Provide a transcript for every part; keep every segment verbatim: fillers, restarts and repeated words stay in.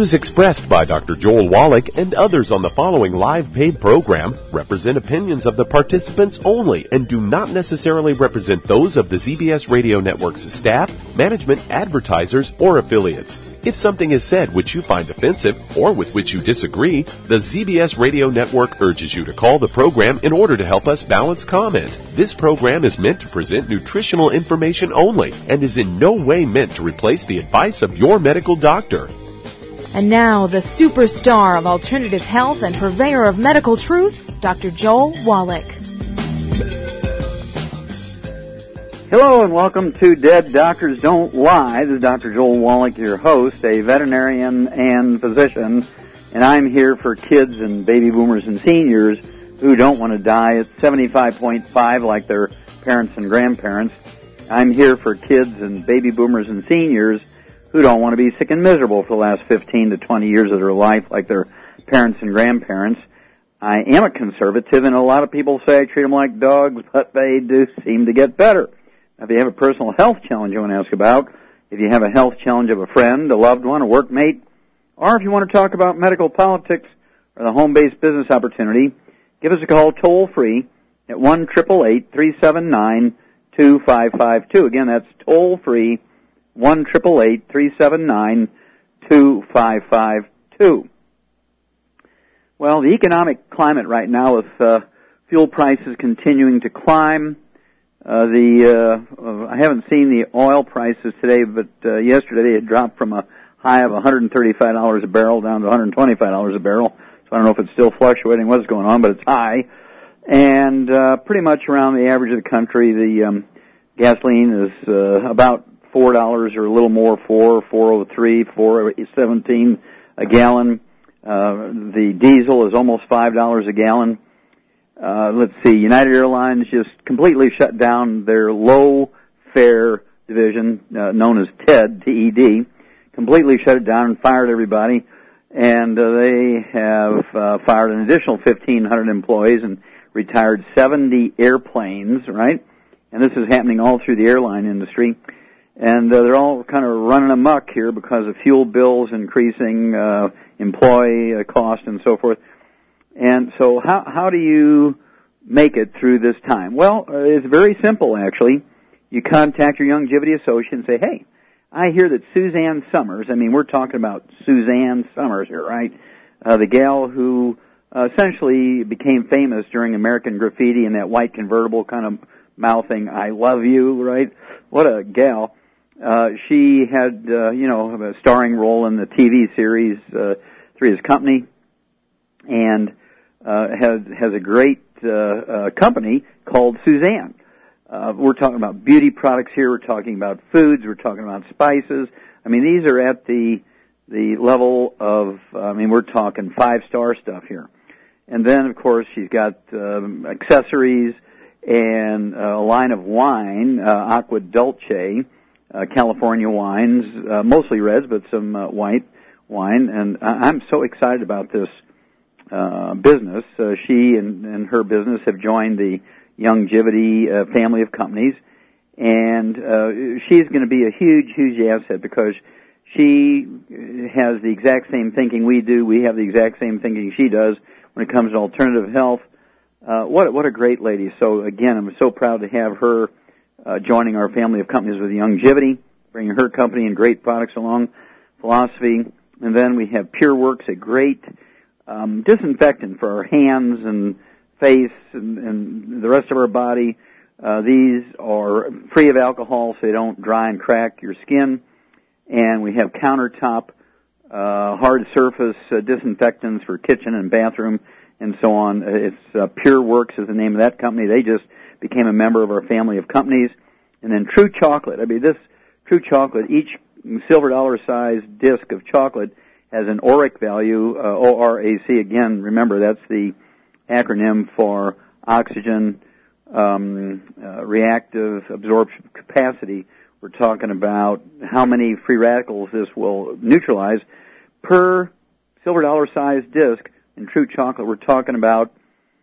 views expressed by Doctor Joel Wallach and others on the following live paid program represent opinions of the participants only and do not necessarily represent those of the Z B S Radio Network's staff, management, advertisers, or affiliates. If something is said which you find offensive or with which you disagree, the Z B S Radio Network urges you to call the program in order to help us balance comment. This program is meant to present nutritional information only and is in no way meant to replace the advice of your medical doctor. And now, the superstar of alternative health and purveyor of medical truth, Doctor Joel Wallach. Hello and welcome to Dead Doctors Don't Lie. This is Doctor Joel Wallach, your host, a veterinarian and physician, and I'm here for kids and baby boomers and seniors who don't want to die at seventy-five point five like their parents and grandparents. I'm here for kids and baby boomers and seniors who don't want to be sick and miserable for the last fifteen to twenty years of their life like their parents and grandparents. I am a conservative, and a lot of people say I treat them like dogs, but they do seem to get better. If you have a personal health challenge you want to ask about, if you have a health challenge of a friend, a loved one, a workmate, or if you want to talk about medical politics or the home-based business opportunity, give us a call toll-free at one eight eight eight, three seven nine, two five five two. Again, that's toll-free, one eight eight eight, three seven nine, two five five two. Well, the economic climate right now with uh, fuel prices continuing to climb, Uh, the uh, I haven't seen the oil prices today, but uh, yesterday they had dropped from a high of one hundred thirty-five dollars a barrel down to one hundred twenty-five dollars a barrel. So I don't know if it's still fluctuating, what's going on, but it's high. And uh, pretty much around the average of the country, the um, gasoline is uh, about four dollars or a little more, four, four oh three, four seventeen a gallon. Uh, the diesel is almost five dollars a gallon. Uh, let's see, United Airlines just completely shut down their low-fare division, uh, known as TED, T E D, completely shut it down and fired everybody, and uh, they have uh, fired an additional fifteen hundred employees and retired seventy airplanes, right? And this is happening all through the airline industry, and uh, they're all kind of running amok here because of fuel bills increasing, uh, employee uh, cost, and so forth. And so how how do you make it through this time? Well, uh, it's very simple, actually. You contact your Youngevity associate and say, hey, I hear that Suzanne Summers, I mean, we're talking about Suzanne Summers here, right? Uh, the gal who uh, essentially became famous during American Graffiti in that white convertible kind of mouthing, I love you, right? What a gal. Uh, she had, uh, you know, a starring role in the T V series uh, Three's Company, and uh, has has a great uh, uh, company called Suzanne. Uh, we're talking about beauty products here. We're talking about foods. We're talking about spices. I mean, these are at the the level of. I mean, we're talking five star stuff here. And then, of course, she's got um, accessories and uh, a line of wine, uh, Acqua Dolce, uh, California wines, uh, mostly reds, but some uh, white wine. And I'm so excited about this uh, business. Uh, she and, and her business have joined the Youngevity uh, family of companies, and uh, she's going to be a huge, huge asset because she has the exact same thinking we do. We have the exact same thinking she does when it comes to alternative health. Uh, what what a great lady. So again, I'm so proud to have her uh, joining our family of companies with Youngevity, bringing her company and great products along, philosophy. And then we have PureWorks, a great um, disinfectant for our hands and face and, and the rest of our body. Uh, these are free of alcohol, so they don't dry and crack your skin. And we have countertop, uh, hard surface uh, disinfectants for kitchen and bathroom and so on. It's uh, PureWorks is the name of that company. They just became a member of our family of companies. And then True Chocolate. I mean, this True Chocolate, each silver dollar size disc of chocolate has an O R A C value, uh, O R A C. Again, remember, that's the acronym for oxygen um, uh, reactive absorption capacity. We're talking about how many free radicals this will neutralize per silver dollar size disc. In True Chocolate, we're talking about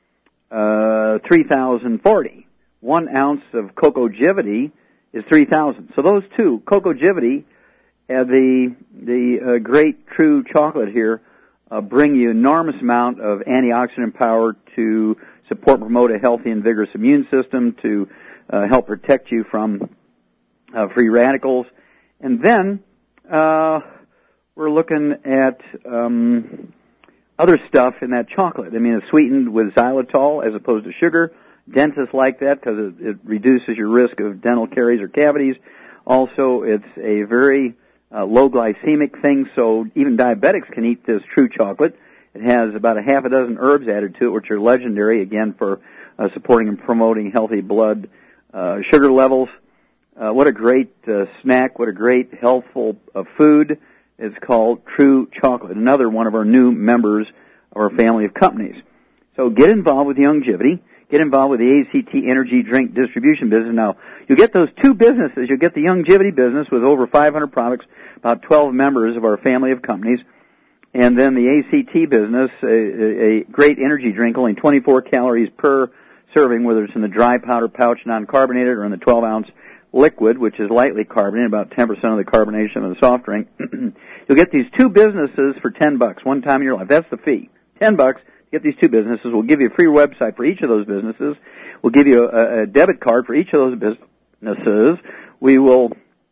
uh, three thousand forty. One ounce of Cocogevity is three thousand. So those two, Cocogevity uh, the the uh, great True chocolate here uh, bring you enormous amount of antioxidant power to support and promote a healthy and vigorous immune system, to uh, help protect you from uh, free radicals. And then uh, we're looking at um, other stuff in that chocolate. I mean, it's sweetened with xylitol as opposed to sugar. Dentists like that because it, it reduces your risk of dental caries or cavities. Also, it's a very uh, low glycemic thing, so even diabetics can eat this True chocolate. It has about a half a dozen herbs added to it, which are legendary, again, for uh, supporting and promoting healthy blood uh, sugar levels. Uh, what a great uh, snack, what a great healthful uh, food. It's called True Chocolate, another one of our new members of our family of companies. So get involved with Youngevity. Get involved with the A C T Energy Drink Distribution business. Now, you'll get those two businesses. You'll get the Youngevity business with over five hundred products, about twelve members of our family of companies, and then the A C T business, a, a great energy drink, only twenty-four calories per serving, whether it's in the dry powder pouch, non-carbonated, or in the twelve ounce liquid, which is lightly carbonated, about ten percent of the carbonation of the soft drink. You'll get these two businesses for ten bucks, one time in your life. That's the fee. ten bucks. Get these two businesses. We'll give you a free website for each of those businesses. We'll give you a, a debit card for each of those businesses. We will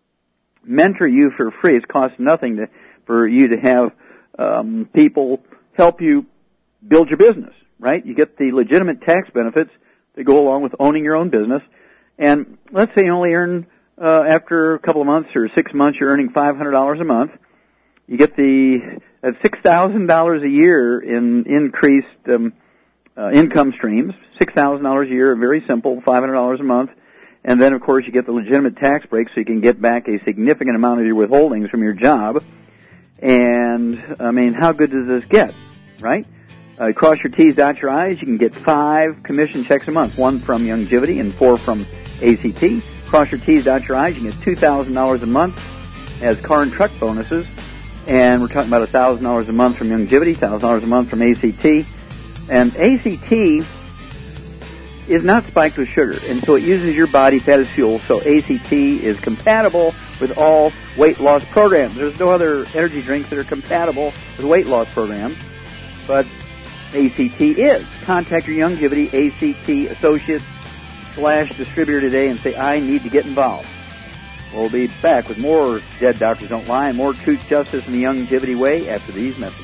mentor you for free. It costs nothing to, for you to have um, people help you build your business, right? You get the legitimate tax benefits that go along with owning your own business. And let's say you only earn, uh, after a couple of months or six months, you're earning five hundred dollars a month. You get the at six thousand dollars a year in increased um, uh, income streams, six thousand dollars a year, very simple, five hundred dollars a month. And then, of course, you get the legitimate tax break so you can get back a significant amount of your withholdings from your job. And, I mean, how good does this get, right? Uh, cross your T's, dot your I's, you can get five commission checks a month, one from Youngevity and four from A C T. Cross your T's, dot your I's, you can get two thousand dollars a month as car and truck bonuses. And we're talking about one thousand dollars a month from Youngevity, one thousand dollars a month from A C T. And A C T is not spiked with sugar, and so it uses your body fat as fuel, so A C T is compatible with all weight loss programs. There's no other energy drinks that are compatible with weight loss programs, but A C T is. Contact your Youngevity A C T associate slash distributor today and say, I need to get involved. We'll be back with more Dead Doctors Don't Lie and more Truth, Justice, and the Youngevity Way after these messages.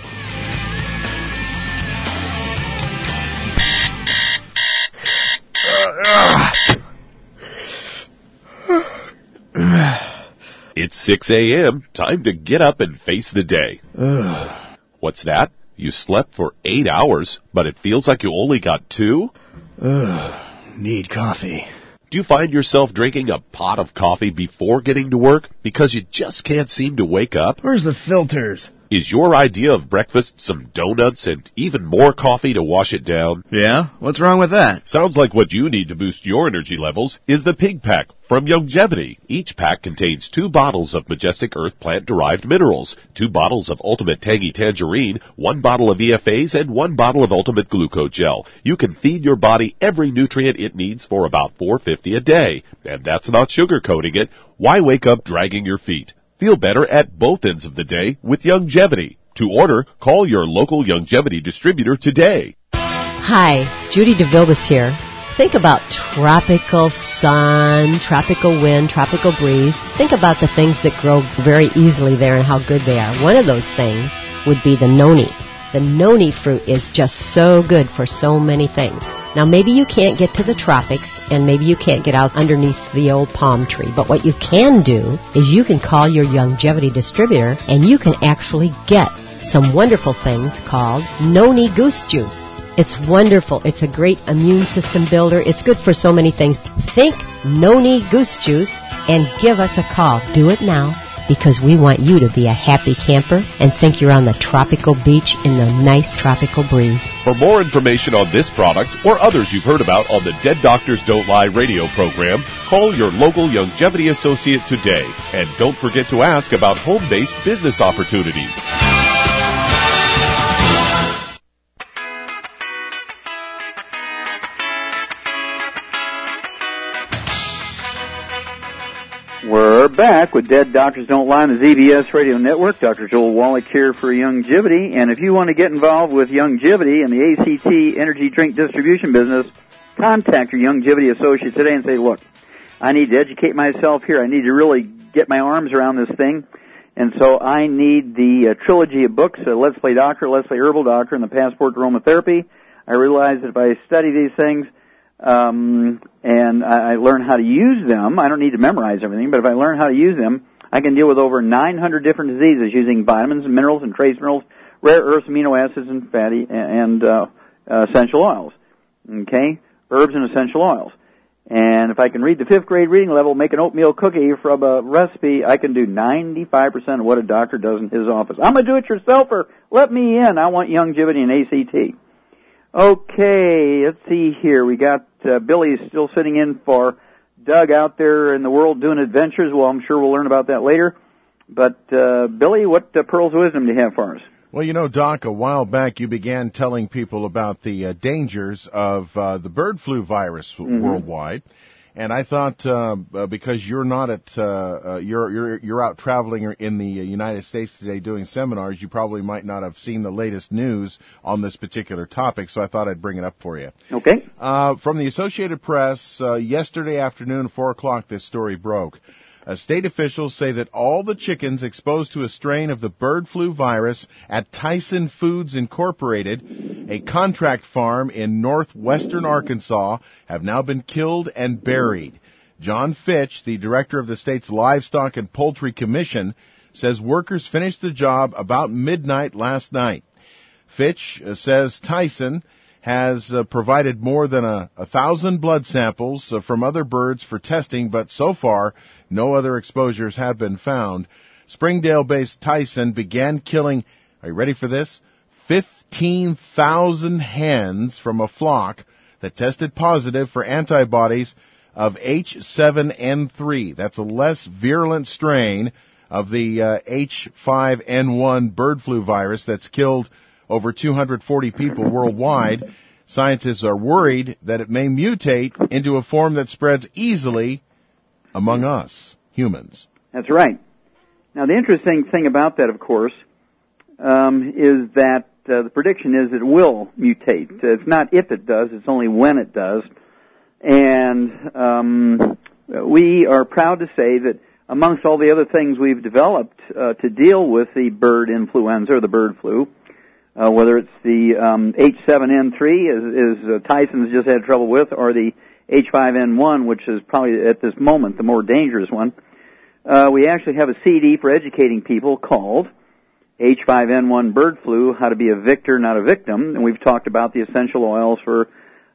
It's six a.m. Time to get up and face the day. What's that? You slept for eight hours, but it feels like you only got two? Need coffee. Do you find yourself drinking a pot of coffee before getting to work because you just can't seem to wake up? Where's the filters? Is your idea of breakfast some donuts and even more coffee to wash it down? Yeah? What's wrong with that? Sounds like what you need to boost your energy levels is the Pig Pack from Youngevity. Each pack contains two bottles of Majestic Earth plant-derived minerals, two bottles of Ultimate Tangy Tangerine, one bottle of E F As, and one bottle of Ultimate Glucogel. You can feed your body every nutrient it needs for about four dollars and fifty cents a day. And that's not sugarcoating it. Why wake up dragging your feet? Feel better at both ends of the day with Youngevity. To order, call your local Youngevity distributor today. Hi, Judy DeVilbiss here. Think about tropical sun, tropical wind, tropical breeze. Think about the things that grow very easily there and how good they are. One of those things would be the noni. The noni fruit is just so good for so many things. Now, maybe you can't get to the tropics, and maybe you can't get out underneath the old palm tree, but what you can do is you can call your Youngevity distributor, and you can actually get some wonderful things called noni goose juice. It's wonderful. It's a great immune system builder. It's good for so many things. Think noni goose juice and give us a call. Do it now, because we want you to be a happy camper and think you're on the tropical beach in the nice tropical breeze. For more information on this product or others you've heard about on the Dead Doctors Don't Lie radio program, call your local Youngevity associate today. And don't forget to ask about home-based business opportunities. We're back with Dead Doctors Don't Lie on the Z B S Radio Network. Doctor Joel Wallach here for Youngevity. And if you want to get involved with Youngevity and the A C T energy drink distribution business, contact your Youngevity associate today and say, look, I need to educate myself here. I need to really get my arms around this thing. And so I need the uh, trilogy of books, uh, Let's Play Doctor, Let's Play Herbal Doctor, and the Passport to Aromatherapy. I realize that if I study these things, Um, and I, I learn how to use them. I don't need to memorize everything, but if I learn how to use them, I can deal with over nine hundred different diseases using vitamins and minerals and trace minerals, rare earths, amino acids, and fatty and uh, uh, essential oils. Okay, herbs and essential oils. And if I can read the fifth grade reading level, make an oatmeal cookie from a recipe, I can do ninety-five percent of what a doctor does in his office. I'm a do-it-yourselfer. Let me in. I want Youngevity and A C T. Okay, let's see here. We got uh, Billy still sitting in for Doug out there in the world doing adventures. Well, I'm sure we'll learn about that later. But, uh, Billy, what uh, pearls of wisdom do you have for us? Well, you know, Doc, a while back you began telling people about the uh, dangers of uh, the bird flu virus mm-hmm. worldwide. And I thought, uh, uh, because you're not at, uh, uh, you're, you're, you're out traveling in the United States today doing seminars, you probably might not have seen the latest news on this particular topic, so I thought I'd bring it up for you. Okay. Uh, from the Associated Press, uh, yesterday afternoon, four o'clock, this story broke. Uh, state officials say that all the chickens exposed to a strain of the bird flu virus at Tyson Foods Incorporated, a contract farm in northwestern Arkansas, have now been killed and buried. John Fitch, the director of the state's Livestock and Poultry Commission, says workers finished the job about midnight last night. Fitch uh, says Tyson has uh, provided more than a, a thousand blood samples uh, from other birds for testing, but so far, no other exposures have been found. Springdale-based Tyson began killing, are you ready for this? fifteen thousand hens from a flock that tested positive for antibodies of H seven N three. That's a less virulent strain of the uh, H five N one bird flu virus that's killed over two hundred forty people worldwide. Scientists are worried that it may mutate into a form that spreads easily among us, humans. That's right. Now, the interesting thing about that, of course, um, is that uh, the prediction is it will mutate. It's not if it does, it's only when it does. And um, we are proud to say that amongst all the other things we've developed uh, to deal with the bird influenza or the bird flu, Uh, whether it's the um, H seven N three, as, as uh, Tyson's just had trouble with, or the H five N one, which is probably at this moment the more dangerous one, uh, we actually have a C D for educating people called H five N one Bird Flu, How to Be a Victor, Not a Victim. And we've talked about the essential oils for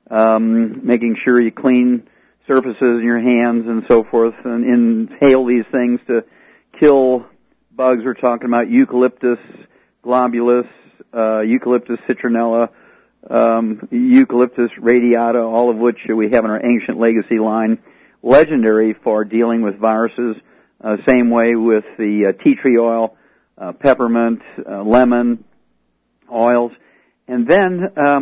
um, making sure you clean surfaces in your hands and so forth, and inhale these things to kill bugs. We're talking about eucalyptus globulus, Uh, Eucalyptus citronella, um, Eucalyptus radiata, all of which we have in our Ancient Legacy line, legendary for dealing with viruses. Uh, same way with the uh, tea tree oil, uh, peppermint, uh, lemon oils. And then um,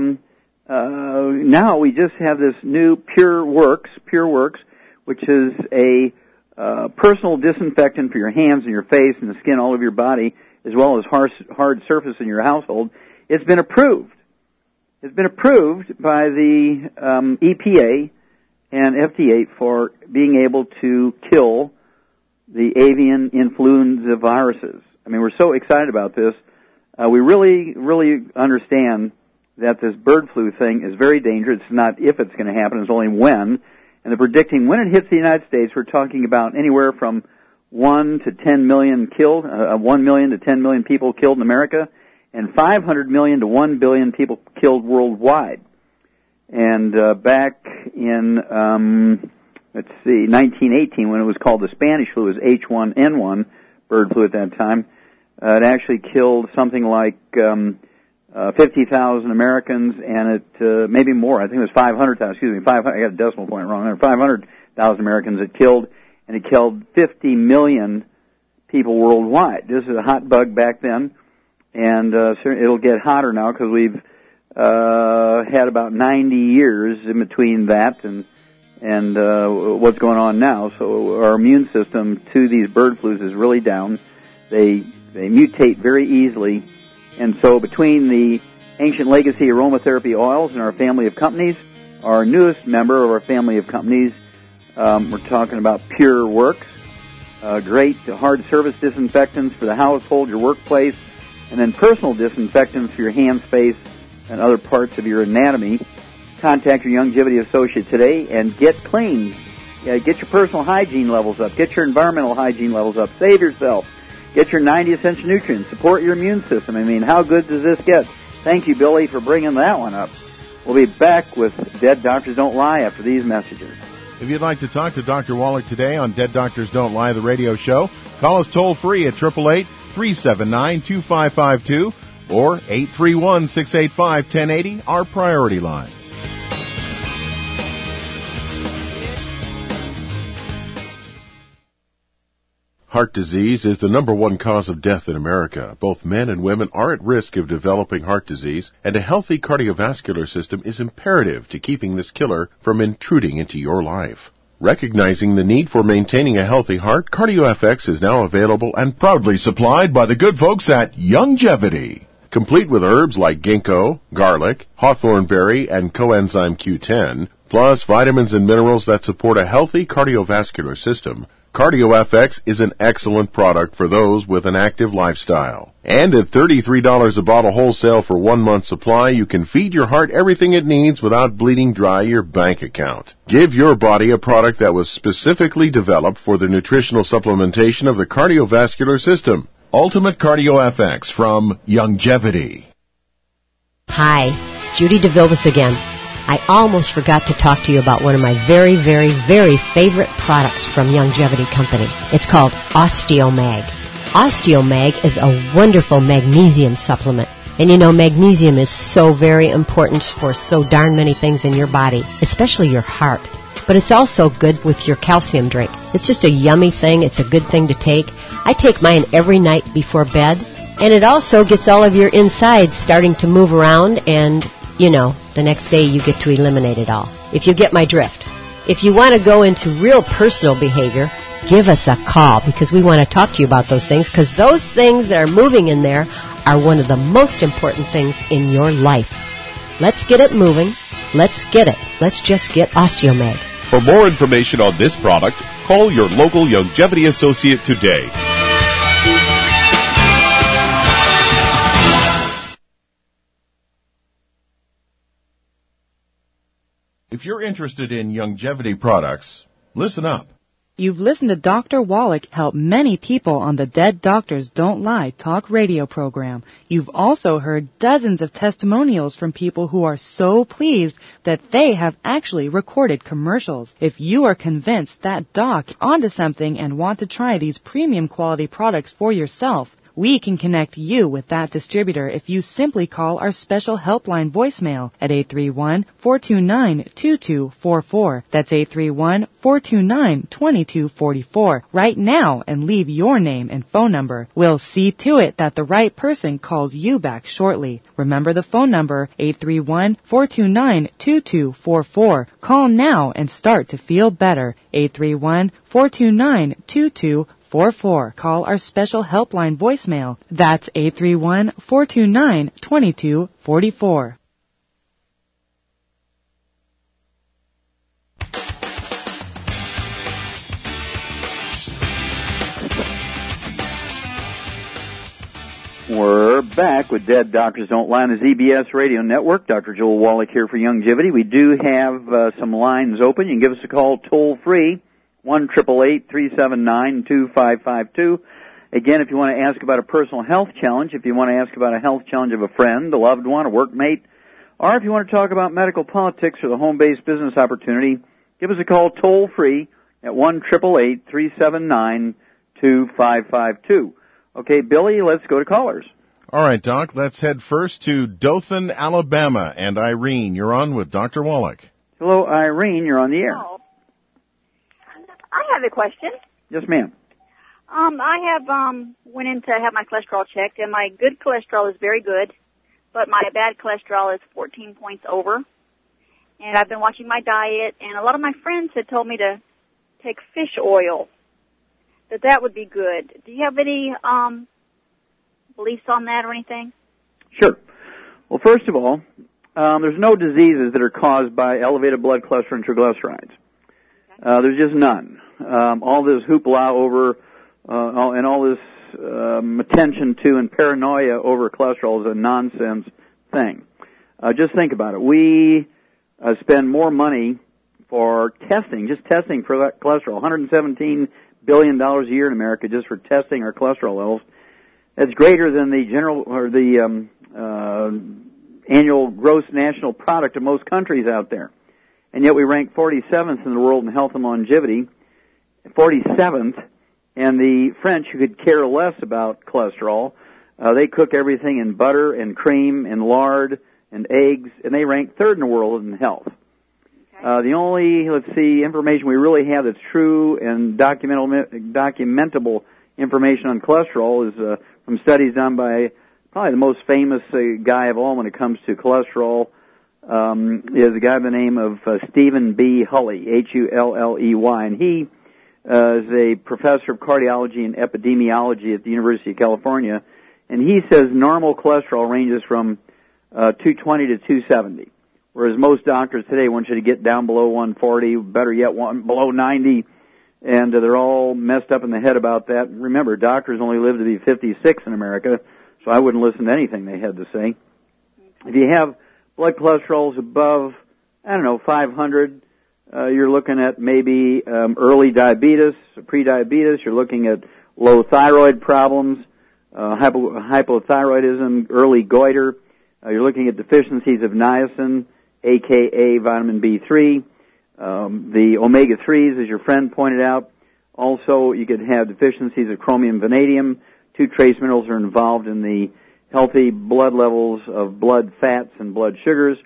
uh, now we just have this new Pure Works, Pure Works, which is a uh, personal disinfectant for your hands and your face and the skin all over your body, as well as hard, hard surface in your household. It's been approved. It's been approved by the um, E P A and F D A for being able to kill the avian influenza viruses. I mean, we're so excited about this. Uh, we really, really understand that this bird flu thing is very dangerous. It's not if it's going to happen, it's only when. And they're predicting when it hits the United States, we're talking about anywhere from one to ten million killed, uh, one million to ten million people killed in America, and five hundred million to one billion people killed worldwide. And uh, back in, um, let's see, nineteen eighteen, when it was called the Spanish flu, it was H one N one bird flu at that time. Uh, it actually killed something like um, uh, fifty thousand Americans, and it uh, maybe more. I think it was five hundred thousand. Excuse me, five hundred. I got a decimal point wrong there. five hundred thousand Americans it killed. And it killed fifty million people worldwide. This is a hot bug back then, and uh, it'll get hotter now because we've uh, had about ninety years in between that and and uh, what's going on now. So our immune system to these bird flus is really down. They they mutate very easily, and so between the Ancient Legacy aromatherapy oils and our family of companies, our newest member of our family of companies, um, we're talking about Pure Works, uh, great hard surface disinfectants for the household, your workplace, and then personal disinfectants for your hands, face, and other parts of your anatomy. Contact your Youngevity associate today and get clean. Yeah, get your personal hygiene levels up. Get your environmental hygiene levels up. Save yourself. Get your ninety essential nutrients. Support your immune system. I mean, how good does this get? Thank you, Billy, for bringing that one up. We'll be back with Dead Doctors Don't Lie after these messages. If you'd like to talk to Doctor Wallach today on Dead Doctors Don't Lie, the radio show, call us toll-free at eight eight eight, three seven nine, two five five two or eight three one, six eight five, one oh eight oh, our priority line. Heart disease is the number one cause of death in America. Both men and women are at risk of developing heart disease, and a healthy cardiovascular system is imperative to keeping this killer from intruding into your life. Recognizing the need for maintaining a healthy heart, CardioFX is now available and proudly supplied by the good folks at Youngevity. Complete with herbs like ginkgo, garlic, hawthorn berry, and coenzyme Q ten, plus vitamins and minerals that support a healthy cardiovascular system, CardioFX is an excellent product for those with an active lifestyle. And at thirty-three dollars a bottle wholesale for one month supply, you can feed your heart everything it needs without bleeding dry your bank account. Give your body a product that was specifically developed for the nutritional supplementation of the cardiovascular system. Ultimate CardioFX from Youngevity. Hi, Judy DeVilbiss again. I almost forgot to talk to you about one of my very, very, very favorite products from Youngevity Company. It's called OsteoMag. OsteoMag is a wonderful magnesium supplement. And you know, magnesium is so very important for so darn many things in your body, especially your heart. But it's also good with your calcium drink. It's just a yummy thing. It's a good thing to take. I take mine every night before bed. And it also gets all of your insides starting to move around, and you know, the next day you get to eliminate it all, if you get my drift. If you want to go into real personal behavior, give us a call, because we want to talk to you about those things, because those things that are moving in there are one of the most important things in your life. Let's get it moving. Let's get it. Let's just get OsteoMag. For more information on this product, call your local Youngevity associate today. If you're interested in Youngevity products, listen up. You've listened to Doctor Wallach help many people on the Dead Doctors Don't Lie talk radio program. You've also heard dozens of testimonials from people who are so pleased that they have actually recorded commercials. If you are convinced that doc onto something and want to try these premium quality products for yourself, we can connect you with that distributor if you simply call our special helpline voicemail at eight three one, four two nine, two two four four. That's eight three one, four two nine, two two four four right now and leave your name and phone number. We'll see to it that the right person calls you back shortly. Remember the phone number, eight three one, four two nine, two two four four. Call now and start to feel better. eight three one, four two nine, two two four four four. Call our special helpline voicemail. That's eight three one, four two nine, two two four four. We're back with Dead Doctors Don't Lie on the Z B S Radio Network. Doctor Joel Wallach here for Youngevity. We do have uh, some lines open. You can give us a call toll-free, one eight eight eight, three seven nine, two five five two. Again, if you want to ask about a personal health challenge, if you want to ask about a health challenge of a friend, a loved one, a workmate, or if you want to talk about medical politics or the home-based business opportunity, give us a call toll-free at one eight eight eight, three seven nine, two five five two. Okay, Billy, let's go to callers. All right, Doc, let's head first to Dothan, Alabama. And Irene, you're on with Doctor Wallach. Hello, Irene, you're on the air. Oh. I have a question. Yes, ma'am. Um, I have um went in to have my cholesterol checked, and my good cholesterol is very good, but my bad cholesterol is fourteen points over. and I've been watching my diet, and a lot of my friends had told me to take fish oil, that that would be good. Do you have any um, beliefs on that or anything? Sure. Well, first of all, um, there's no diseases that are caused by elevated blood cholesterol and triglycerides. Uh, there's just none. Um, all this hoopla over uh, all, and all this um, attention to and paranoia over cholesterol is a nonsense thing. Uh, just think about it. We uh, spend more money for testing, just testing for cholesterol, one hundred seventeen billion dollars a year in America just for testing our cholesterol levels. That's greater than the general or the um, uh, annual gross national product of most countries out there. And yet we rank forty-seventh in the world in health and longevity, forty-seventh, and the French, who could care less about cholesterol, uh, they cook everything in butter and cream and lard and eggs, and they rank third in the world in health. Okay. Uh, the only, let's see, information we really have that's true and documentable, documentable information on cholesterol is uh, from studies done by probably the most famous uh, guy of all when it comes to cholesterol, um, is a guy by the name of uh, Stephen B. Hulley, H U L L E Y, and he uh, is a professor of cardiology and epidemiology at the University of California, and he says normal cholesterol ranges from uh, two twenty to two seventy, whereas most doctors today want you to get down below one forty, better yet, one, below ninety, and uh, they're all messed up in the head about that. Remember, doctors only live to be fifty-six in America, so I wouldn't listen to anything they had to say. If you have blood cholesterol is above, I don't know, five hundred, uh, you're looking at maybe um, early diabetes, pre-diabetes. You're looking at low thyroid problems, uh, hypo- hypothyroidism, early goiter. Uh, you're looking at deficiencies of niacin, a k a vitamin B three. Um, the omega threes, as your friend pointed out. Also, you could have deficiencies of chromium, vanadium. Two trace minerals are involved in the healthy blood levels of blood fats and blood sugars.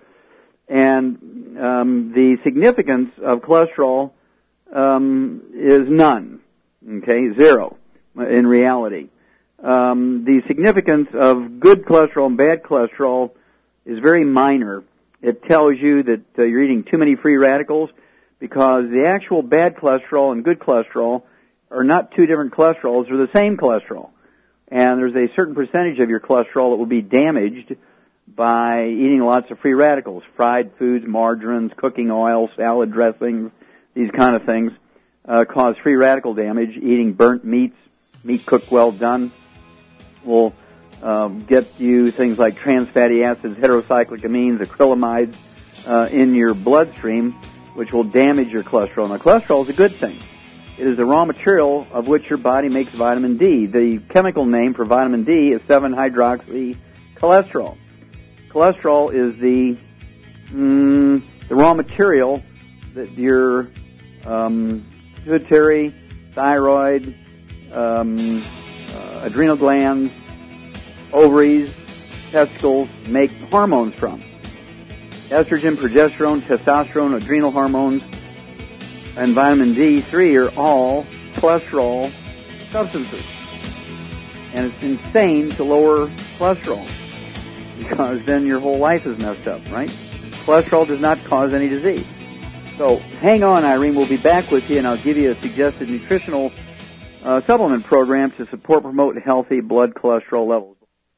And um, the significance of cholesterol um, is none, okay, zero in reality. Um, the significance of good cholesterol and bad cholesterol is very minor. It tells you that uh, you're eating too many free radicals because the actual bad cholesterol and good cholesterol are not two different cholesterols, they're the same cholesterol. And there's a certain percentage of your cholesterol that will be damaged by eating lots of free radicals, fried foods, margarines, cooking oil, salad dressings, these kind of things uh, cause free radical damage. Eating burnt meats, meat cooked well done, will um, get you things like trans fatty acids, heterocyclic amines, acrylamides uh, in your bloodstream, which will damage your cholesterol. Now, cholesterol is a good thing. It is the raw material of which your body makes vitamin D. The chemical name for vitamin D is seven hydroxy cholesterol. Cholesterol is the mm, the raw material that your um, pituitary, thyroid, um, uh, adrenal glands, ovaries, testicles make hormones from. Estrogen, progesterone, testosterone, adrenal hormones, and vitamin D three are all cholesterol substances. And it's insane to lower cholesterol because then your whole life is messed up, right? Cholesterol does not cause any disease. So hang on, Irene. We'll be back with you, and I'll give you a suggested nutritional uh, supplement program to support and promote healthy blood cholesterol levels.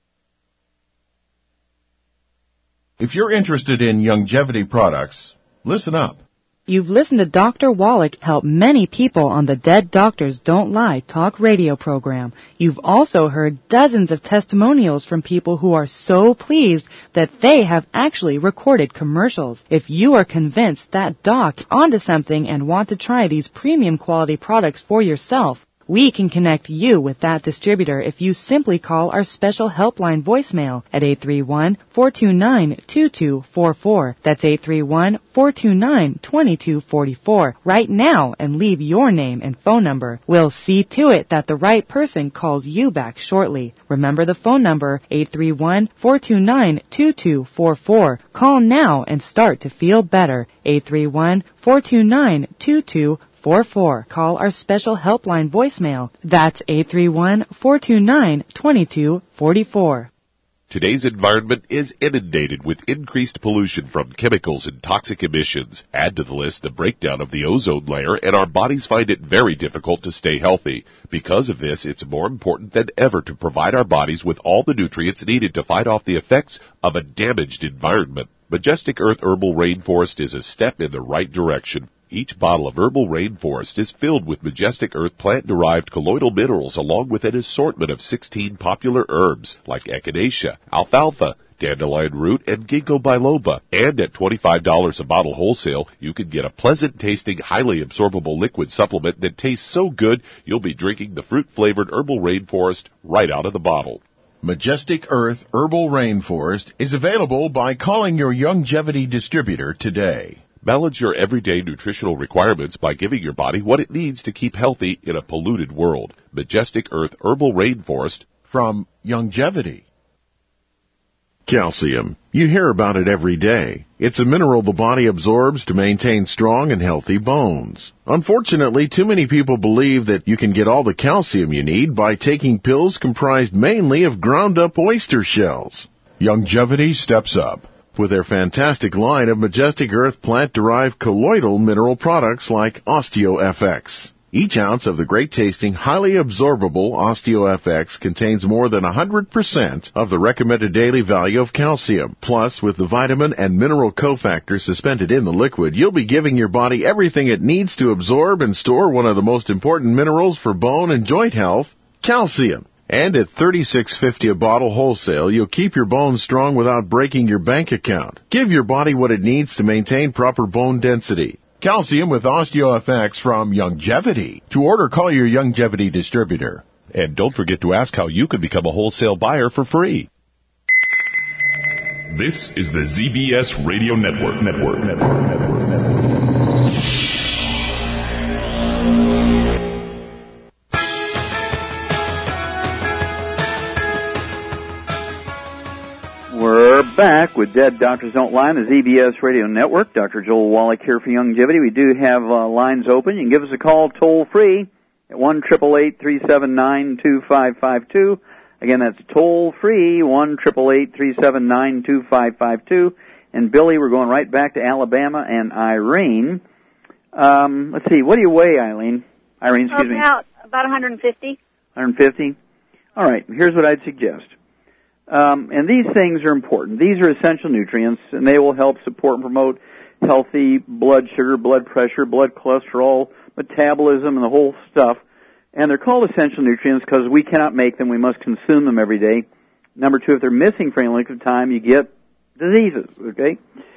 If you're interested in longevity products, listen up. You've listened to Doctor Wallach help many people on the Dead Doctors Don't Lie talk radio program. You've also heard dozens of testimonials from people who are so pleased that they have actually recorded commercials. If you are convinced that doc onto something and want to try these premium quality products for yourself, we can connect you with that distributor if you simply call our special helpline voicemail at eight three one, four two nine, two two four four. That's eight three one, four two nine, two two four four right now and leave your name and phone number. We'll see to it that the right person calls you back shortly. Remember the phone number, eight three one, four two nine, two two four four. Call now and start to feel better. eight three one, four two nine, two two four four. Call our special helpline voicemail. That's eight three one, four two nine, two two four four. Today's environment is inundated with increased pollution from chemicals and toxic emissions. Add to the list the breakdown of the ozone layer, and our bodies find it very difficult to stay healthy. Because of this, it's more important than ever to provide our bodies with all the nutrients needed to fight off the effects of a damaged environment. Majestic Earth Herbal Rainforest is a step in the right direction. Each bottle of Herbal Rainforest is filled with Majestic Earth plant-derived colloidal minerals along with an assortment of sixteen popular herbs like echinacea, alfalfa, dandelion root, and ginkgo biloba. And at twenty-five dollars a bottle wholesale, you can get a pleasant-tasting, highly absorbable liquid supplement that tastes so good you'll be drinking the fruit-flavored Herbal Rainforest right out of the bottle. Majestic Earth Herbal Rainforest is available by calling your Youngevity distributor today. Balance your everyday nutritional requirements by giving your body what it needs to keep healthy in a polluted world. Majestic Earth Herbal Rainforest from Youngevity. Calcium. You hear about it every day. It's a mineral the body absorbs to maintain strong and healthy bones. Unfortunately, too many people believe that you can get all the calcium you need by taking pills comprised mainly of ground-up oyster shells. Youngevity steps up with their fantastic line of Majestic Earth plant-derived colloidal mineral products like OsteoFX. Each ounce of the great-tasting, highly absorbable OsteoFX contains more than one hundred percent of the recommended daily value of calcium. Plus, with the vitamin and mineral cofactors suspended in the liquid, you'll be giving your body everything it needs to absorb and store one of the most important minerals for bone and joint health, calcium. And at thirty-six fifty a bottle wholesale, you'll keep your bones strong without breaking your bank account. Give your body what it needs to maintain proper bone density. Calcium with OsteoFX from Youngevity. To order, call your Youngevity distributor. And don't forget to ask how you can become a wholesale buyer for free. This is the Z B S Radio Network. Network. Network. Network. Network. We're back with Dead Doctors Don't Lie on the Z B S Radio Network. Doctor Joel Wallach here for Youngevity. We do have uh, lines open. You can give us a call toll free at one eight eight eight, three seven nine, two five five two. Again, that's toll free, one eight eight eight, three seven nine, two five five two. And Billy, we're going right back to Alabama and Irene. Um, let's see, what do you weigh, Eileen? Irene, excuse me. About, about one hundred fifty. one hundred fifty? All right, here's what I'd suggest. Um, and these things are important. These are essential nutrients, and they will help support and promote healthy blood sugar, blood pressure, blood cholesterol, metabolism, and the whole stuff. And they're called essential nutrients because we cannot make them. We must consume them every day. Number two, if they're missing for any length of time, you get diseases, okay?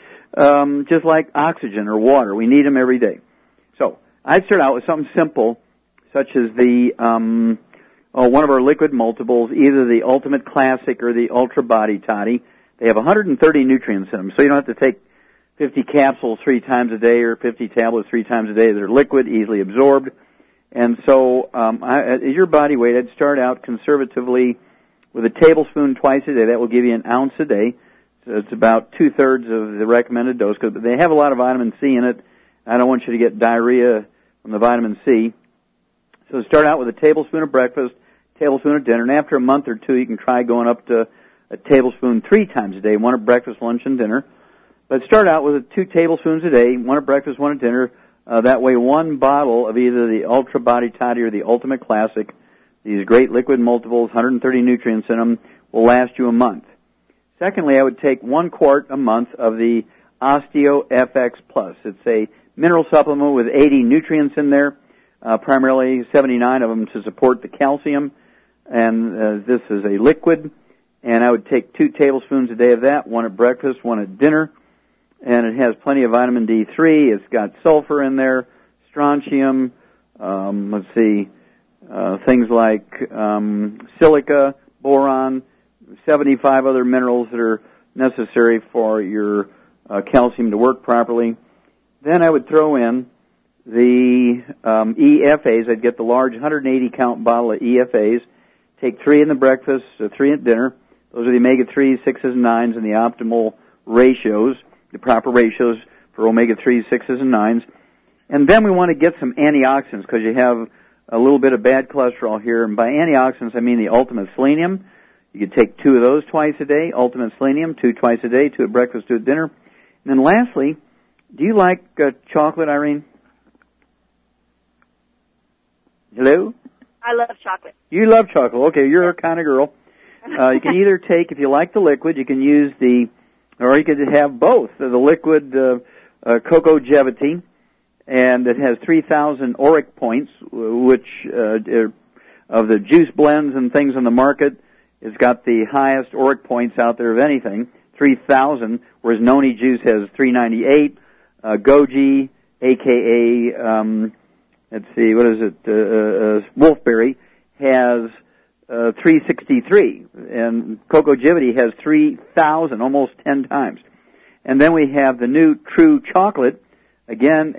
Um, just like oxygen or water. We need them every day. So I'd start out with something simple, such as the... Um, Oh, one of our liquid multiples, either the Ultimate Classic or the Ultra Body Toddy. They have one hundred thirty nutrients in them, so you don't have to take fifty capsules three times a day or fifty tablets three times a day. They're liquid, easily absorbed. And so, um, I, at your body weight, I'd start out conservatively with a tablespoon twice a day. That will give you an ounce a day. So it's about two-thirds of the recommended dose, because they have a lot of vitamin C in it. I don't want you to get diarrhea from the vitamin C. So start out with a tablespoon of breakfast, tablespoon of dinner, and after a month or two, you can try going up to a tablespoon three times a day, one at breakfast, lunch, and dinner. But start out with two tablespoons a day, one at breakfast, one at dinner. Uh, that way, one bottle of either the Ultra Body Toddy or the Ultimate Classic, these great liquid multiples, one hundred thirty nutrients in them, will last you a month. Secondly, I would take one quart a month of the OsteoFX Plus. It's a mineral supplement with eighty nutrients in there, uh, primarily seventy-nine of them to support the calcium. And uh, this is a liquid, and I would take two tablespoons a day of that, one at breakfast, one at dinner, and it has plenty of vitamin D three. It's got sulfur in there, strontium, um, let's see, uh, things like um, silica, boron, seventy-five other minerals that are necessary for your uh, calcium to work properly. Then I would throw in the um, E F As. I'd get the large one hundred eighty count bottle of E F As. Take three in the breakfast, uh, three at dinner. Those are the omega threes, sixes, and nines, and the optimal ratios, the proper ratios for omega threes, sixes, and nines. And then we want to get some antioxidants because you have a little bit of bad cholesterol here. And by antioxidants, I mean the ultimate selenium. You could take two of those twice a day, Ultimate Selenium, two twice a day, two at breakfast, two at dinner. And then lastly, do you like uh, chocolate, Irene? Hello? I love chocolate. You love chocolate. Okay, you're a kind of girl. Uh, you can either take, if you like the liquid, you can use the, or you could have both, the liquid uh, uh, Cocogevity, and it has three thousand Auric points, which uh, of the juice blends and things on the market, it's got the highest Auric points out there of anything, three thousand, whereas Noni Juice has three ninety-eight. Uh, Goji, a k a, um, let's see, what is it, uh, uh, Wolfberry, has uh, three sixty-three, and Cocogevity has three thousand, almost ten times. And then we have the new True Chocolate, again,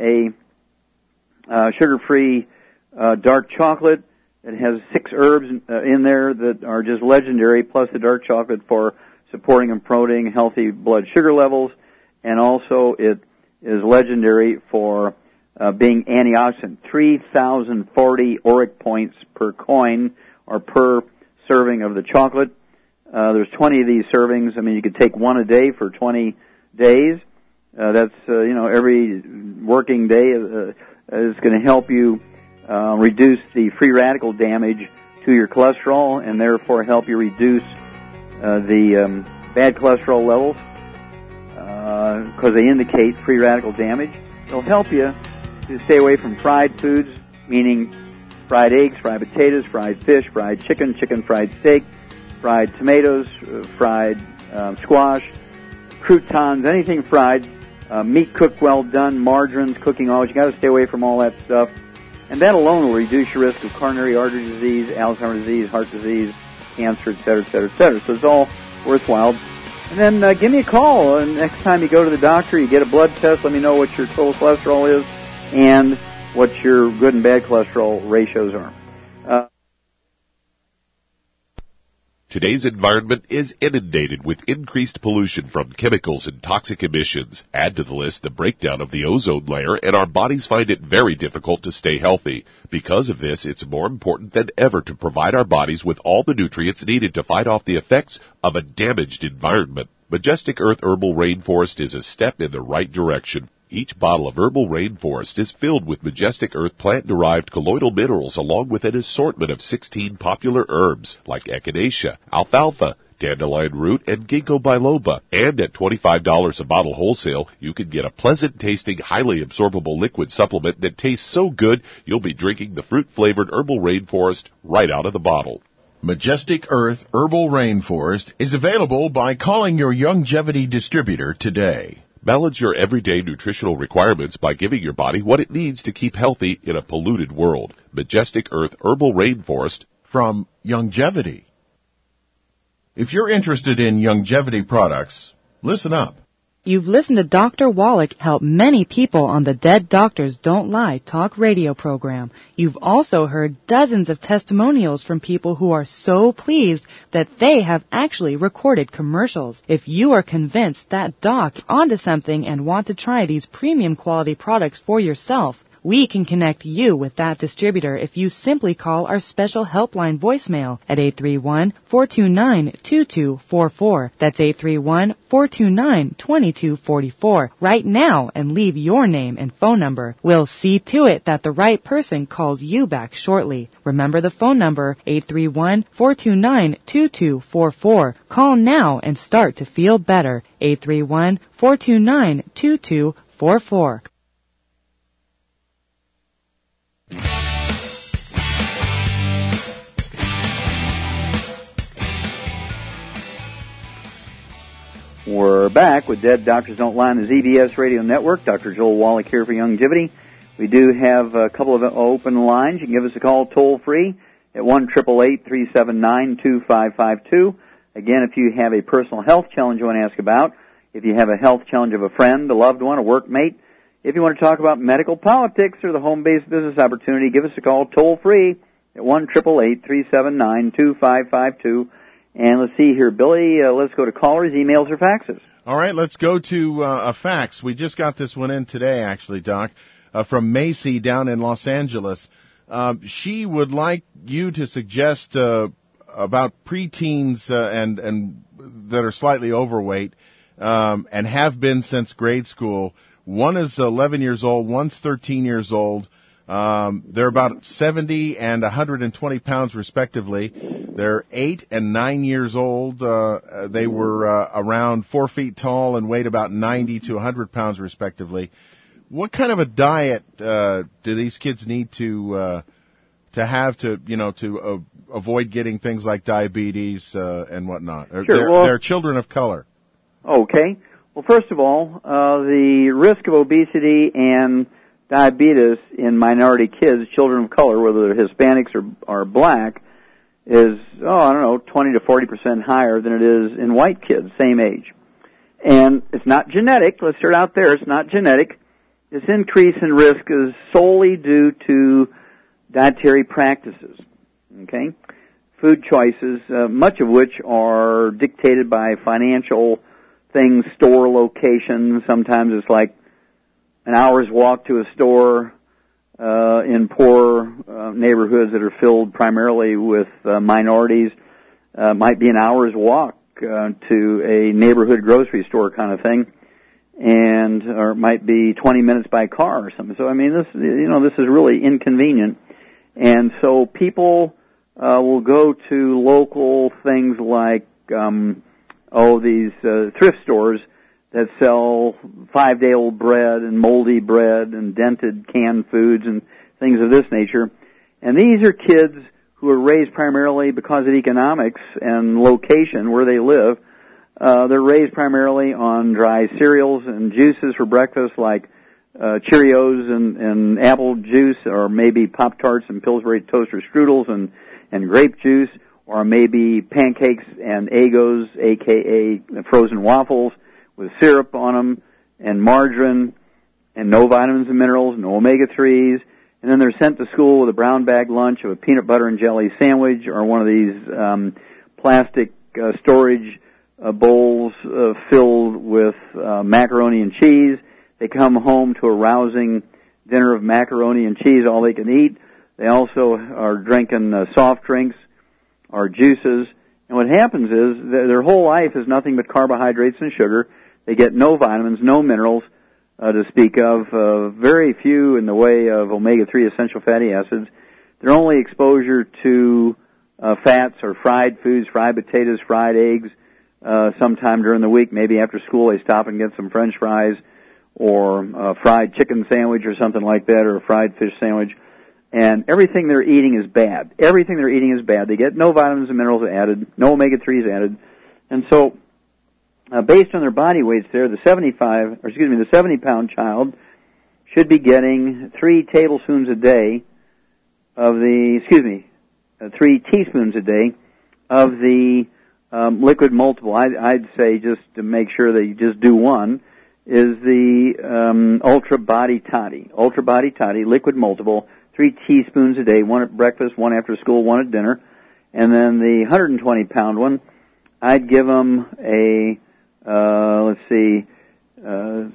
a uh, sugar-free uh, dark chocolate. It has six herbs uh, in there that are just legendary, plus the dark chocolate for supporting and promoting healthy blood sugar levels, and also it is legendary for uh, being antioxidant. three thousand forty Auric points per coin, or per serving of the chocolate. Uh, there's twenty of these servings. I mean, you could take one a day for twenty days. Uh, that's, uh, you know, every working day uh, is going to help you uh, reduce the free radical damage to your cholesterol, and therefore help you reduce uh, the um, bad cholesterol levels, because uh, they indicate free radical damage. They'll help you to stay away from fried foods, meaning fried eggs, fried potatoes, fried fish, fried chicken, chicken fried steak, fried tomatoes, uh, fried um, squash, croutons, anything fried, uh, meat cooked well done, margarines, cooking oils. You got to stay away from all that stuff. And that alone will reduce your risk of coronary artery disease, Alzheimer's disease, heart disease, cancer, et cetera, et cetera, et cetera. So it's all worthwhile. And then uh, give me a call. And next time you go to the doctor, you get a blood test, let me know what your total cholesterol is and what your good and bad cholesterol ratios are. Uh, Today's environment is inundated with increased pollution from chemicals and toxic emissions. Add to the list the breakdown of the ozone layer, and our bodies find it very difficult to stay healthy. Because of this, it's more important than ever to provide our bodies with all the nutrients needed to fight off the effects of a damaged environment. Majestic Earth Herbal Rainforest is a step in the right direction. Each bottle of Herbal Rainforest is filled with Majestic Earth plant-derived colloidal minerals, along with an assortment of sixteen popular herbs like echinacea, alfalfa, dandelion root, and ginkgo biloba. And at twenty-five dollars a bottle wholesale, you can get a pleasant-tasting, highly absorbable liquid supplement that tastes so good you'll be drinking the fruit-flavored Herbal Rainforest right out of the bottle. Majestic Earth Herbal Rainforest is available by calling your Youngevity distributor today. Balance your everyday nutritional requirements by giving your body what it needs to keep healthy in a polluted world. Majestic Earth Herbal Rainforest from Youngevity. If you're interested in Youngevity products, listen up. You've listened to Doctor Wallach help many people on the Dead Doctors Don't Lie talk radio program. You've also heard dozens of testimonials from people who are so pleased that they have actually recorded commercials. If you are convinced that Doc's onto something and want to try these premium quality products for yourself, we can connect you with that distributor if you simply call our special helpline voicemail at eight three one, four two nine, two two four four. That's eight three one, four two nine, two two four four right now and leave your name and phone number. We'll see to it that the right person calls you back shortly. Remember the phone number, eight three one, four two nine, two two four four. Call now and start to feel better. eight three one, four two nine, two two four four. We're back with Dead Doctors Don't Lie on the Z B S Radio Network. Doctor Joel Wallach here for Youngevity. We do have a couple of open lines. You can give us a call toll free at one eight eight eight, three seven nine, two five five two. Again, if you have a personal health challenge you want to ask about, if you have a health challenge of a friend, a loved one, a workmate, if you want to talk about medical politics or the home-based business opportunity, give us a call toll free at one eight eight eight, three seven nine, two five five two. And let's see here, Billy, uh, let's go to callers, emails, or faxes. All right, let's go to uh, a fax. We just got this one in today, actually, Doc, uh, from Macy down in Los Angeles. Uh, she would like you to suggest uh, about preteens uh, and and that are slightly overweight um, and have been since grade school. One is eleven years old, one's thirteen years old. Um, they're about seventy and one hundred twenty pounds respectively. They're eight and nine years old. Uh, they were uh, around four feet tall and weighed about ninety to one hundred pounds respectively. What kind of a diet uh, do these kids need to uh, to have to you know to uh, avoid getting things like diabetes uh, and whatnot? Sure, they're, well, they're children of color. Okay. Well, first of all, uh, the risk of obesity and diabetes in minority kids, children of color, whether they're Hispanics or, or black, is, oh, I don't know, twenty to forty percent higher than it is in white kids, same age. And it's not genetic. Let's start out there. It's not genetic. This increase in risk is solely due to dietary practices, okay? Food choices, uh, much of which are dictated by financial things, store locations. Sometimes it's like an hour's walk to a store uh, in poor uh, neighborhoods that are filled primarily with uh, minorities. Uh, might be an hour's walk uh, to a neighborhood grocery store kind of thing, and or it might be twenty minutes by car or something. So I mean, this you know this is really inconvenient, and so people uh, will go to local things like um, oh these uh, thrift stores that sell five-day-old bread and moldy bread and dented canned foods and things of this nature. And these are kids who are raised primarily because of economics and location where they live. Uh, they're raised primarily on dry cereals and juices for breakfast like uh, Cheerios and, and apple juice, or maybe Pop-Tarts and Pillsbury toaster strudels and, and grape juice, or maybe pancakes and Eggos, a k a frozen waffles, with syrup on them, and margarine, and no vitamins and minerals, no omega threes, and then they're sent to school with a brown bag lunch of a peanut butter and jelly sandwich, or one of these um, plastic uh, storage uh, bowls uh, filled with uh, macaroni and cheese. They come home to a rousing dinner of macaroni and cheese, all they can eat. They also are drinking uh, soft drinks or juices, and what happens is their whole life is nothing but carbohydrates and sugar. They get no vitamins, no minerals uh, to speak of, uh, very few in the way of omega three essential fatty acids. Their only exposure to uh, fats or fried foods, fried potatoes, fried eggs, uh, sometime during the week, maybe after school they stop and get some French fries or a fried chicken sandwich or something like that, or a fried fish sandwich. And everything they're eating is bad. Everything they're eating is bad. They get no vitamins and minerals added, no omega threes added. And so, Uh, based on their body weights there, the seventy-five, or excuse me, the seventy-pound child should be getting three tablespoons a day of the, excuse me, uh, three teaspoons a day of the um, liquid multiple. I'd, I'd say, just to make sure that you just do one, is the um, Ultra Body Toddy. Ultra Body Toddy, liquid multiple, three teaspoons a day, one at breakfast, one after school, one at dinner. And then the one hundred twenty pound one, I'd give them a Uh, let's see, uh,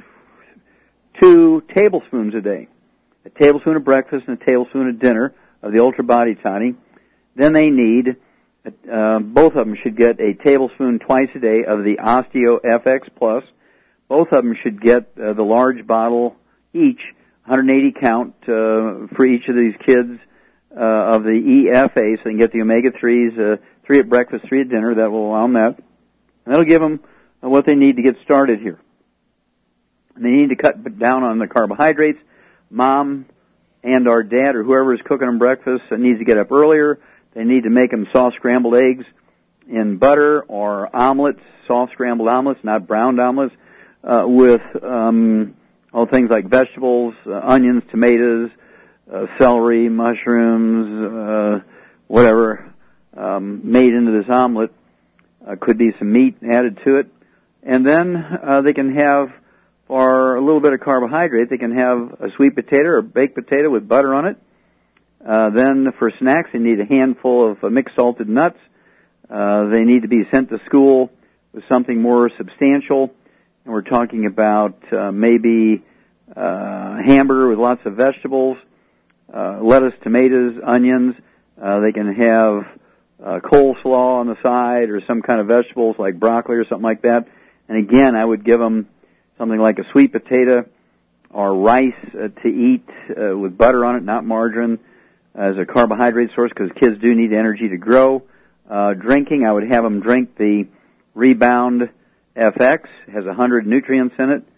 two tablespoons a day. A tablespoon at breakfast and a tablespoon at dinner of the Ultra Body Toddy. Then they need, uh, both of them should get a tablespoon twice a day of the Osteo F X Plus. Both of them should get uh, the large bottle each, one hundred eighty count uh, for each of these kids uh, of the E F A, so they can get the omega threes, uh, three at breakfast, three at dinner. That will allow them that. And that'll give them what they need to get started here. And they need to cut down on the carbohydrates. Mom and our dad or whoever is cooking them breakfast needs to get up earlier. They need to make them soft scrambled eggs in butter, or omelets, soft scrambled omelets, not browned omelets, uh, with um, all things like vegetables, uh, onions, tomatoes, uh, celery, mushrooms, uh, whatever, um, made into this omelet. Uh, could be some meat added to it. And then uh, they can have, for a little bit of carbohydrate, they can have a sweet potato or baked potato with butter on it. Uh, then for snacks, they need a handful of uh, mixed salted nuts. Uh, they need to be sent to school with something more substantial. And we're talking about uh, maybe uh, hamburger with lots of vegetables, uh, lettuce, tomatoes, onions. Uh, they can have uh, coleslaw on the side or some kind of vegetables like broccoli or something like that. And again, I would give them something like a sweet potato or rice uh, to eat uh, with butter on it, not margarine, as a carbohydrate source because kids do need energy to grow. Uh, drinking, I would have them drink the Rebound F X. It has one hundred nutrients in it.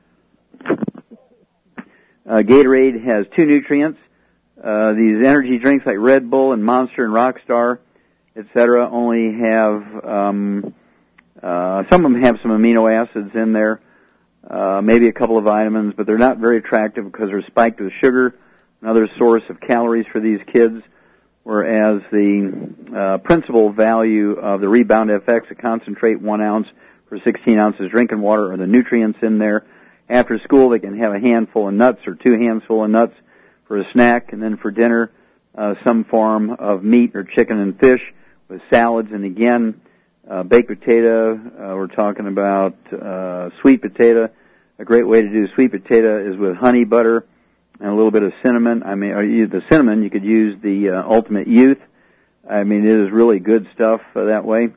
Uh, Gatorade has two nutrients. Uh, these energy drinks like Red Bull and Monster and Rockstar, et cetera, only have, um, uh, some of them have some amino acids in there, uh, maybe a couple of vitamins, but they're not very attractive because they're spiked with sugar, another source of calories for these kids, whereas the uh, principal value of the Rebound F X, a concentrate one ounce for sixteen ounces drinking water, are the nutrients in there. After school, they can have a handful of nuts or two handfuls of nuts for a snack, and then for dinner, uh, some form of meat or chicken and fish with salads. And again, uh, baked potato, uh, we're talking about uh, sweet potato. A great way to do sweet potato is with honey butter and a little bit of cinnamon. I mean, or you, the cinnamon, you could use the uh, Ultimate Youth. I mean, it is really good stuff uh, that way.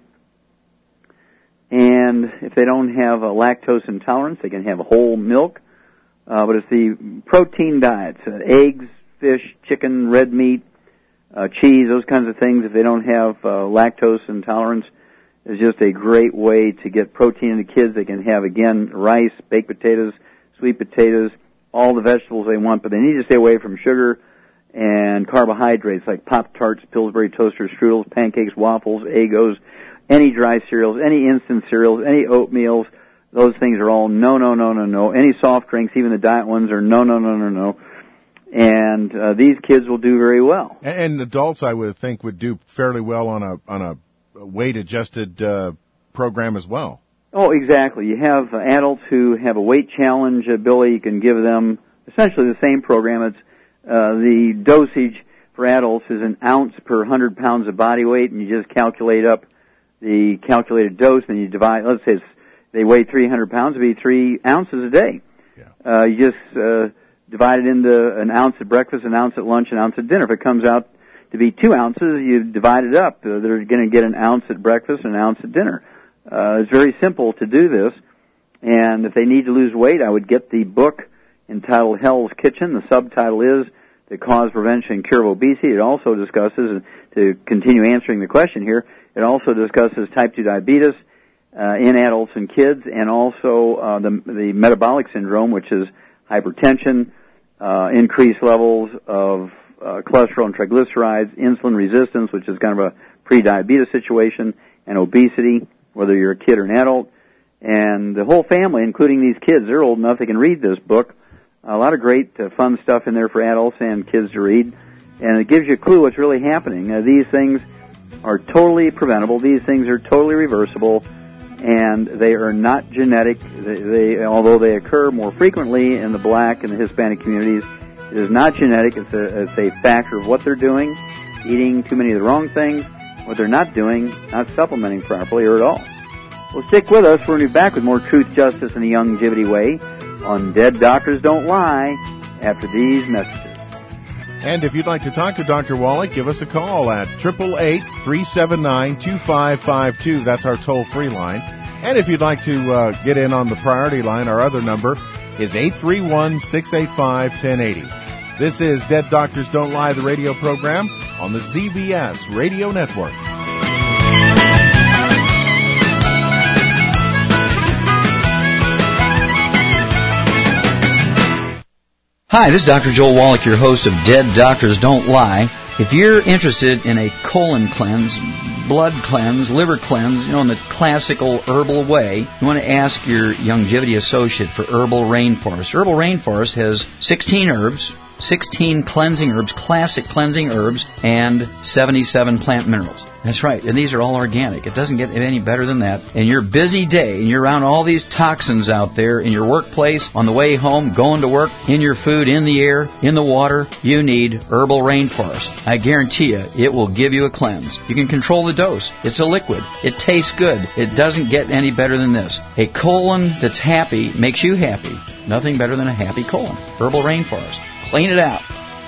And if they don't have a lactose intolerance, they can have whole milk. Uh, but it's the protein diets, uh, eggs, fish, chicken, red meat, uh, cheese, those kinds of things. If they don't have uh, lactose intolerance, is just a great way to get protein into kids. They can have, again, rice, baked potatoes, sweet potatoes, all the vegetables they want, but they need to stay away from sugar and carbohydrates like Pop-Tarts, Pillsbury toasters, strudels, pancakes, waffles, Eggos, any dry cereals, any instant cereals, any oatmeals. Those things are all no, no, no, no, no. Any soft drinks, even the diet ones, are no, no, no, no, no. And uh, these kids will do very well. And, and adults, I would think, would do fairly well on a on a weight-adjusted uh, program as well. Oh, exactly. You have uh, adults who have a weight challenge, uh, Billy. You can give them essentially the same program. It's uh, the dosage for adults is an ounce per one hundred pounds of body weight, and you just calculate up the calculated dose, and you divide. Let's say it's, they weigh three hundred pounds, it'd be three ounces a day. Yeah. Uh, you just uh, divide it into an ounce at breakfast, an ounce at lunch, an ounce at dinner. If it comes out to be two ounces, you divide it up. Uh, they're going to get an ounce at breakfast and an ounce at dinner. Uh, it's very simple to do this. And if they need to lose weight, I would get the book entitled Hell's Kitchen. The subtitle is The Cause, Prevention, and Cure of Obesity. It also discusses, to continue answering the question here, it also discusses type two diabetes uh, in adults and kids, and also uh, the, the metabolic syndrome, which is hypertension, uh, increased levels of uh, cholesterol and triglycerides, insulin resistance, which is kind of a pre-diabetes situation, and obesity, whether you're a kid or an adult. And the whole family, including these kids, they're old enough they can read this book. A lot of great uh, fun stuff in there for adults and kids to read. And it gives you a clue what's really happening. Uh, these things are totally preventable. These things are totally reversible. And they are not genetic. They, they, although they occur more frequently in the black and the Hispanic communities, it is not genetic. It's a, it's a factor of what they're doing, eating too many of the wrong things, what they're not doing, not supplementing properly or at all. Well, stick with us. We're going to be back with more truth, justice, in a longevity way on Dead Doctors Don't Lie after these messages. And if you'd like to talk to Doctor Wallach, give us a call at eight eight eight, three seven nine, two five five two. That's our toll-free line. And if you'd like to uh, get in on the priority line, our other number is eight three one, six eight five, one zero eight zero. This is Dead Doctors Don't Lie, the radio program on the Z B S Radio Network. Hi, this is Doctor Joel Wallach, your host of Dead Doctors Don't Lie. If you're interested in a colon cleanse, blood cleanse, liver cleanse, you know, in the classical herbal way, you want to ask your Longevity associate for Herbal Rainforest. Herbal Rainforest has sixteen herbs, sixteen cleansing herbs, classic cleansing herbs, and seventy-seven plant minerals. That's right, and these are all organic. It doesn't get any better than that. In your busy day, and you're around all these toxins out there, in your workplace, on the way home, going to work, in your food, in the air, in the water, you need Herbal Rainforest. I guarantee you, it will give you a cleanse. You can control the dose. It's a liquid. It tastes good. It doesn't get any better than this. A colon that's happy makes you happy. Nothing better than a happy colon. Herbal Rainforest. Clean it out.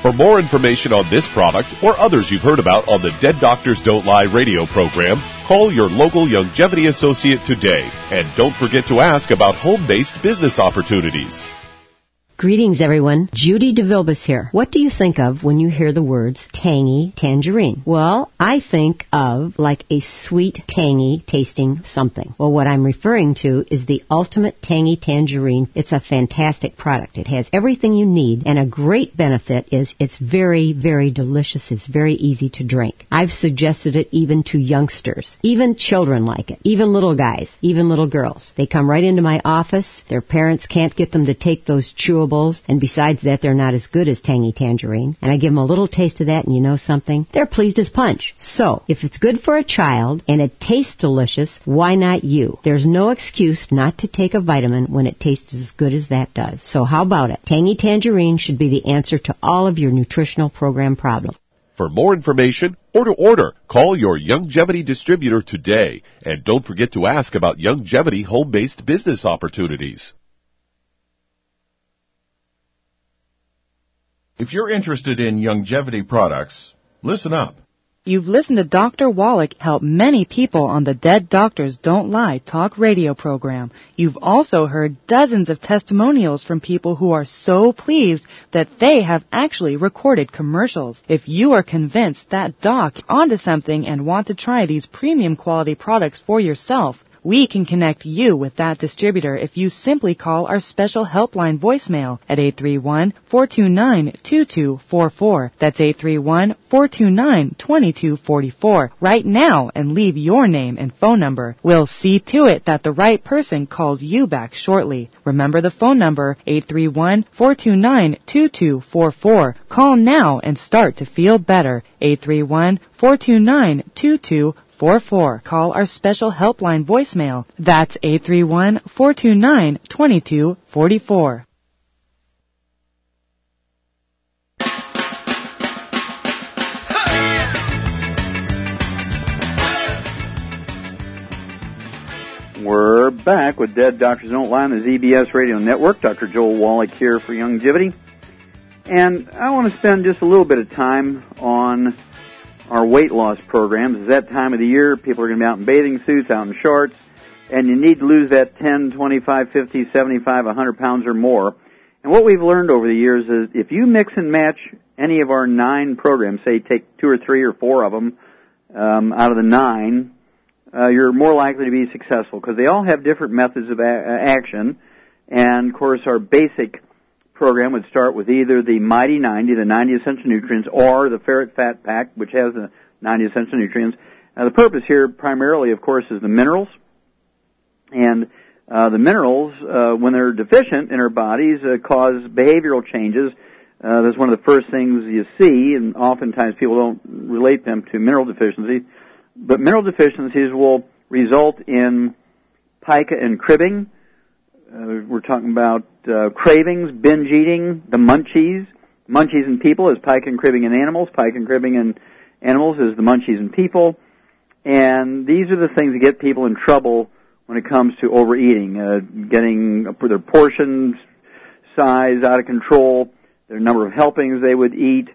For more information on this product or others you've heard about on the Dead Doctors Don't Lie radio program, call your local Youngevity associate today. And don't forget to ask about home-based business opportunities. Greetings, everyone. Judy DeVilbus here. What do you think of when you hear the words tangy tangerine? Well, I think of like a sweet, tangy tasting something. Well, what I'm referring to is the Ultimate Tangy Tangerine. It's a fantastic product. It has everything you need, and a great benefit is it's very, very delicious. It's very easy to drink. I've suggested it even to youngsters. Even children like it. Even little guys. Even little girls. They come right into my office. Their parents can't get them to take those chewable. And besides that, they're not as good as Tangy Tangerine. And I give them a little taste of that, and you know something? They're pleased as punch. So, if it's good for a child and it tastes delicious, why not you? There's no excuse not to take a vitamin when it tastes as good as that does. So how about it? Tangy Tangerine should be the answer to all of your nutritional program problems. For more information or to order, call your Youngevity distributor today. And don't forget to ask about Youngevity home-based business opportunities. If you're interested in Youngevity products, listen up. You've listened to Doctor Wallach help many people on the Dead Doctors Don't Lie talk radio program. You've also heard dozens of testimonials from people who are so pleased that they have actually recorded commercials. If you are convinced that doc onto something and want to try these premium quality products for yourself, we can connect you with that distributor if you simply call our special helpline voicemail at eight three one, four two nine, two two four four. That's eight three one, four two nine, two two four four right now and leave your name and phone number. We'll see to it that the right person calls you back shortly. Remember the phone number, eight three one, four two nine, two two four four. Call now and start to feel better. eight three one, four two nine, two two four four four. Call our special helpline voicemail. That's eight three one, four two nine, two two four four. We're back with Dead Doctors Don't Lie on the Z B S Radio Network. Doctor Joel Wallach here for Youngevity. And I want to spend just a little bit of time on our weight loss programs. It's that time of the year. People are going to be out in bathing suits, out in shorts, and you need to lose that ten, twenty-five, fifty, seventy-five, one hundred pounds or more. And what we've learned over the years is if you mix and match any of our nine programs, say take two or three or four of them um, out of the nine, uh, you're more likely to be successful because they all have different methods of a- action. And, of course, our basic program would start with either the Mighty ninety, the ninety essential nutrients, or the Ferret Fat Pack, which has the ninety essential nutrients. Now, the purpose here primarily, of course, is the minerals. And uh, the minerals, uh, when they're deficient in our bodies, uh, cause behavioral changes. Uh, that's one of the first things you see, and oftentimes people don't relate them to mineral deficiencies. But mineral deficiencies will result in pica and cribbing. Uh, we're talking about uh, cravings, binge eating, the munchies. Munchies in people is pica and cribbing in animals. Pica and cribbing in animals is the munchies in people. And these are the things that get people in trouble when it comes to overeating, uh, getting their portions size out of control, their number of helpings they would eat,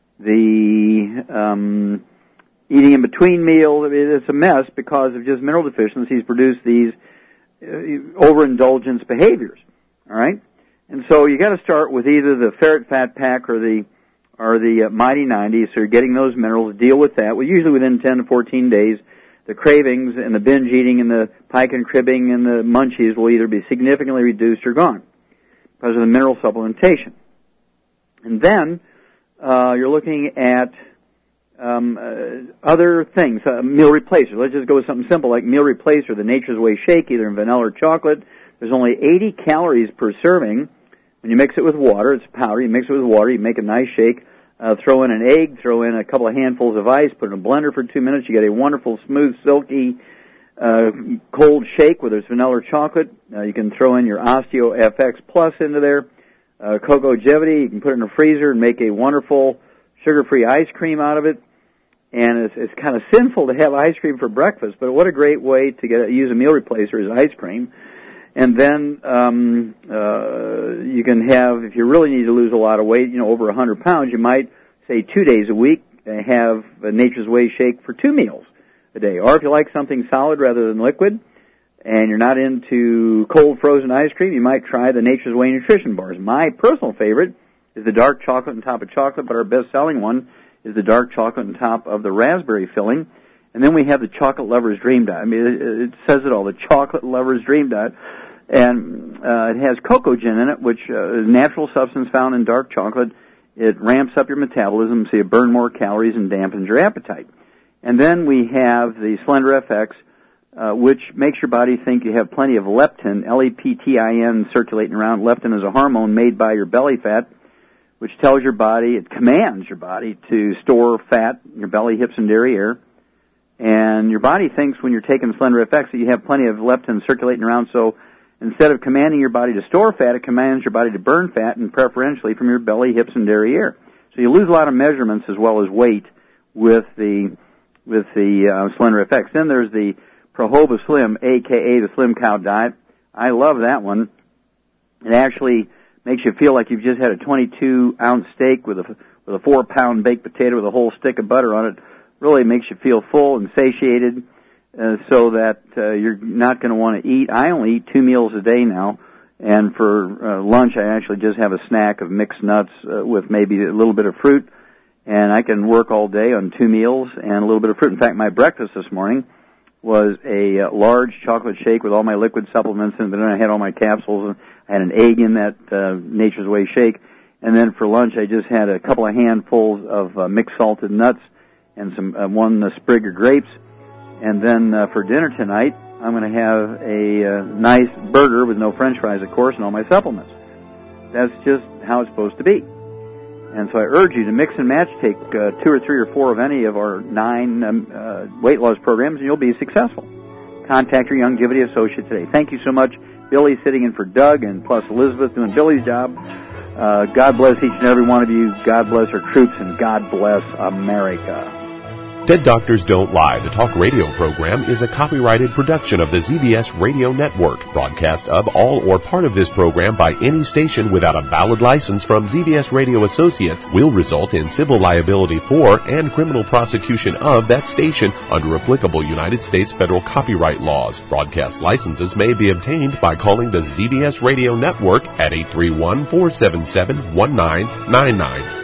the um, eating in between meals. I mean, it's a mess because of just mineral deficiencies produce these uh, overindulgence behaviors. All right, and so you got to start with either the Ferret Fat Pack or the or the uh, Mighty ninety. So you're getting those minerals. Deal with that. Well, usually within ten to fourteen days, the cravings and the binge eating and the pica and cribbing and the munchies will either be significantly reduced or gone because of the mineral supplementation. And then uh, you're looking at um, uh, other things, uh, meal replacer. Let's just go with something simple like meal replacer, the Nature's Way shake, either in vanilla or chocolate. There's only eighty calories per serving. When you mix it with water, it's powder. You mix it with water, you make a nice shake. Uh, throw in an egg, throw in a couple of handfuls of ice, put it in a blender for two minutes. You get a wonderful, smooth, silky, uh, cold shake, whether it's vanilla or chocolate. Uh, you can throw in your Osteo F X Plus into there. Uh, Cocogevity, you can put it in a freezer and make a wonderful sugar-free ice cream out of it. And it's, it's kind of sinful to have ice cream for breakfast, but what a great way to get use a meal replacer is ice cream. And then um, uh, you can have, if you really need to lose a lot of weight, you know, over one hundred pounds, you might, say, two days a week, have a Nature's Way shake for two meals a day. Or if you like something solid rather than liquid, and you're not into cold frozen ice cream, you might try the Nature's Way nutrition bars. My personal favorite is the dark chocolate on top of chocolate, but our best-selling one is the dark chocolate on top of the raspberry filling. And then we have the chocolate lover's dream diet. I mean, it, it says it all, the chocolate lover's dream diet. And uh, it has cocogen in it, which uh, is a natural substance found in dark chocolate. It ramps up your metabolism so you burn more calories and dampens your appetite. And then we have the Slender F X, uh, which makes your body think you have plenty of leptin, L E P T I N, circulating around. Leptin is a hormone made by your belly fat, which tells your body, it commands your body to store fat in your belly, hips, and derriere. And your body thinks when you're taking Slender F X that you have plenty of leptin circulating around, so instead of commanding your body to store fat, it commands your body to burn fat, and preferentially from your belly, hips, and derriere. So you lose a lot of measurements as well as weight with the with the uh, Slender F X. Then there's the Prohoba Slim, a k a the Slim Cow Diet. I love that one. It actually makes you feel like you've just had a twenty-two ounce steak with a with a four pound baked potato with a whole stick of butter on it. Really makes you feel full and satiated. Uh, so that uh, you're not going to want to eat. I only eat two meals a day now, and for uh, lunch I actually just have a snack of mixed nuts uh, with maybe a little bit of fruit, and I can work all day on two meals and a little bit of fruit. In fact, my breakfast this morning was a uh, large chocolate shake with all my liquid supplements in it, but then I had all my capsules, and I had an egg in that uh, Nature's Way shake, and then for lunch I just had a couple of handfuls of uh, mixed salted nuts and some uh, one uh, sprig of grapes. And then uh, for dinner tonight, I'm going to have a uh, nice burger with no French fries, of course, and all my supplements. That's just how it's supposed to be. And so I urge you to mix and match, take uh, two or three or four of any of our nine um, uh, weight loss programs, and you'll be successful. Contact your Youngevity associate today. Thank you so much. Billy sitting in for Doug, and plus Elizabeth doing Billy's job. Uh, God bless each and every one of you. God bless our troops, and God bless America. Dead Doctors Don't Lie, the talk radio program, is a copyrighted production of the Z B S Radio Network. Broadcast of all or part of this program by any station without a valid license from Z B S Radio Associates will result in civil liability for and criminal prosecution of that station under applicable United States federal copyright laws. Broadcast licenses may be obtained by calling the Z B S Radio Network at eight three one, four seven seven, one nine nine nine.